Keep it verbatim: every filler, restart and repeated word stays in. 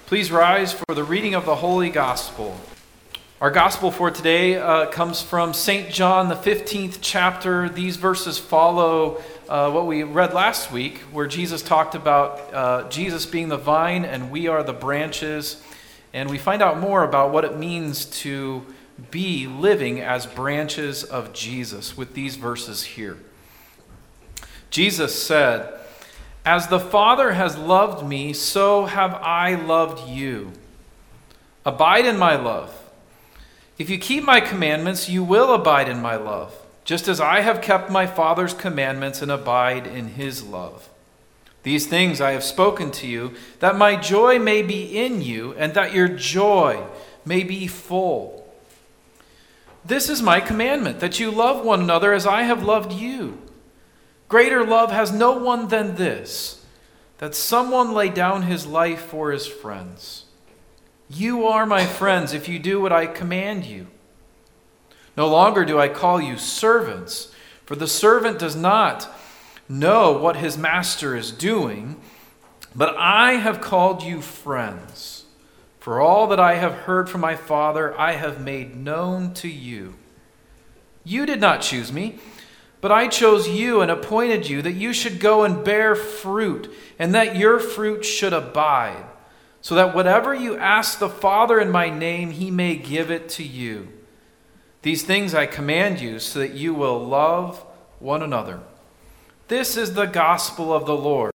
Please rise for the reading of the Holy Gospel. Our Gospel for today uh, comes from Saint John, the fifteenth chapter. These verses follow uh, what we read last week, where Jesus talked about uh, Jesus being the vine and we are the branches. And we find out more about what it means to be living as branches of Jesus with these verses here. Jesus said, "As the Father has loved me, so have I loved you. Abide in my love. If you keep my commandments, you will abide in my love, just as I have kept my Father's commandments and abide in his love. These things I have spoken to you, that my joy may be in you, and that your joy may be full. This is my commandment, that you love one another as I have loved you. Greater love has no one than this, that someone lay down his life for his friends. You are my friends if you do what I command you. No longer do I call you servants, for the servant does not know what his master is doing, but I have called you friends. For all that I have heard from my Father, I have made known to you. You did not choose me, but I chose you and appointed you that you should go and bear fruit, and that your fruit should abide, so that whatever you ask the Father in my name, he may give it to you. These things I command you, so that you will love one another. This is the gospel of the Lord."